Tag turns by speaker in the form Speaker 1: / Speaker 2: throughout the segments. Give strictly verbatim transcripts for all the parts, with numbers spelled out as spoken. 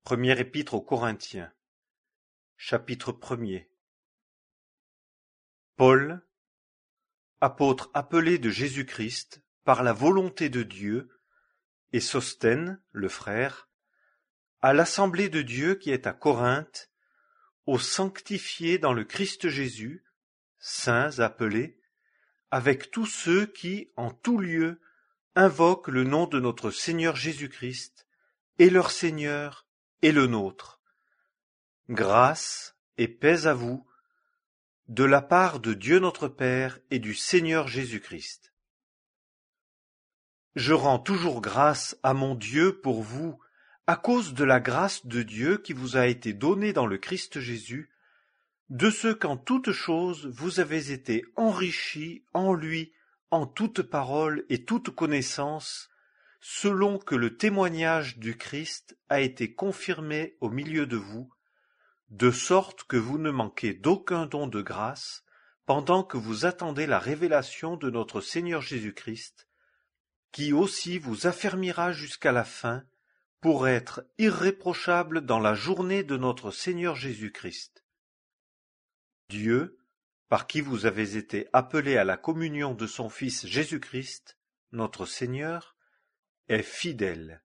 Speaker 1: Première épître aux Corinthiens, chapitre premier. Paul, apôtre appelé de Jésus-Christ par la volonté de Dieu, et Sosthène, le frère, à l'assemblée de Dieu qui est à Corinthe, aux sanctifiés dans le Christ Jésus, saints appelés, avec tous ceux qui, en tout lieu, invoquent le nom de notre Seigneur Jésus-Christ, et leur Seigneur, et le nôtre. Grâce et paix à vous, de la part de Dieu notre Père et du Seigneur Jésus-Christ. Je rends toujours grâce à mon Dieu pour vous, à cause de la grâce de Dieu qui vous a été donnée dans le Christ Jésus, de ce qu'en toutes choses vous avez été enrichis en lui, en toute parole et toute connaissance, selon que le témoignage du Christ a été confirmé au milieu de vous, de sorte que vous ne manquez d'aucun don de grâce, pendant que vous attendez la révélation de notre Seigneur Jésus-Christ, qui aussi vous affermira jusqu'à la fin, pour être irréprochable dans la journée de notre Seigneur Jésus-Christ. Dieu, par qui vous avez été appelés à la communion de son Fils Jésus-Christ, notre Seigneur, est fidèle.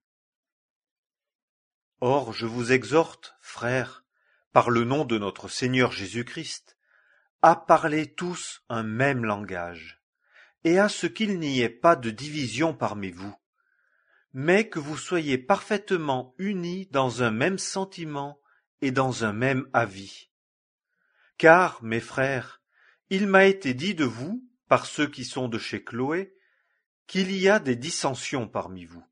Speaker 1: Or, je vous exhorte, frères, par le nom de notre Seigneur Jésus-Christ, à parler tous un même langage, et à ce qu'il n'y ait pas de division parmi vous, mais que vous soyez parfaitement unis dans un même sentiment et dans un même avis. Car, mes frères, il m'a été dit de vous, par ceux qui sont de chez Chloé, qu'il y a des dissensions parmi vous.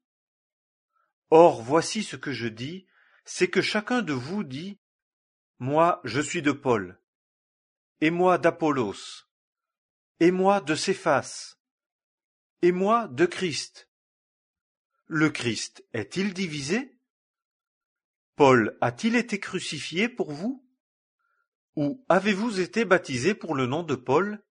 Speaker 1: Or, voici ce que je dis, c'est que chacun de vous dit, moi, je suis de Paul, et moi d'Apollos, et moi de Céphas, et moi de Christ. Le Christ est-il divisé? Paul a-t-il été crucifié pour vous? Ou avez-vous été baptisés pour le nom de Paul?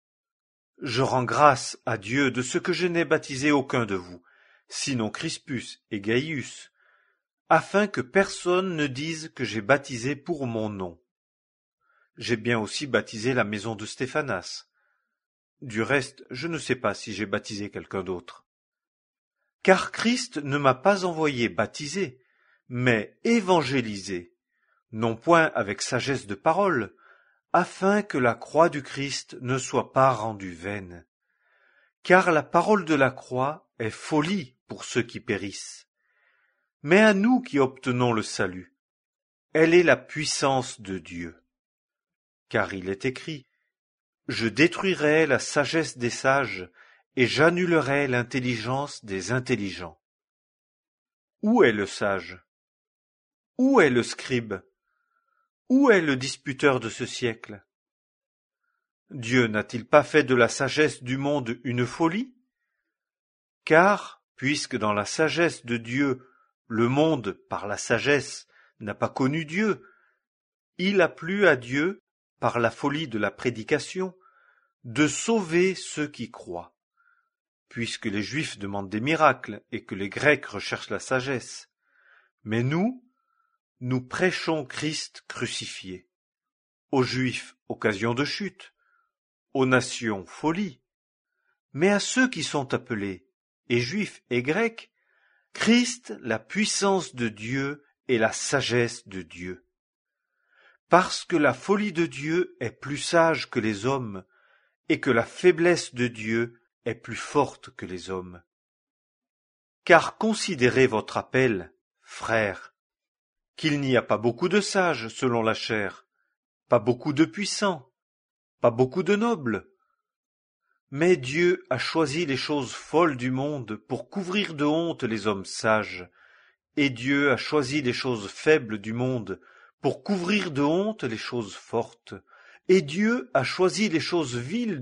Speaker 1: Je rends grâce à Dieu de ce que je n'ai baptisé aucun de vous, sinon Crispus et Gaius, afin que personne ne dise que j'ai baptisé pour mon nom. J'ai bien aussi baptisé la maison de Stéphanas. Du reste, je ne sais pas si j'ai baptisé quelqu'un d'autre. Car Christ ne m'a pas envoyé baptiser, mais évangéliser, non point avec sagesse de parole, afin que la croix du Christ ne soit pas rendue vaine. Car la parole de la croix est folie pour ceux qui périssent. Mais à nous qui obtenons le salut, elle est la puissance de Dieu. Car il est écrit, « Je détruirai la sagesse des sages, et j'annulerai l'intelligence des intelligents. » Où est le sage? Où est le scribe? Où est le disputeur de ce siècle? Dieu n'a-t-il pas fait de la sagesse du monde une folie? Car, puisque dans la sagesse de Dieu, le monde, par la sagesse, n'a pas connu Dieu, il a plu à Dieu, par la folie de la prédication, de sauver ceux qui croient, puisque les Juifs demandent des miracles et que les Grecs recherchent la sagesse. Mais nous, nous prêchons Christ crucifié, aux Juifs occasion de chute, aux nations folie, mais à ceux qui sont appelés, et Juifs et Grecs, Christ la puissance de Dieu et la sagesse de Dieu. Parce que la folie de Dieu est plus sage que les hommes, et que la faiblesse de Dieu est plus forte que les hommes. Car considérez votre appel, frères, qu'il n'y a pas beaucoup de sages selon la chair, pas beaucoup de puissants, pas beaucoup de nobles. Mais Dieu a choisi les choses folles du monde pour couvrir de honte les hommes sages, et Dieu a choisi les choses faibles du monde pour couvrir de honte les choses fortes, et Dieu a choisi les choses viles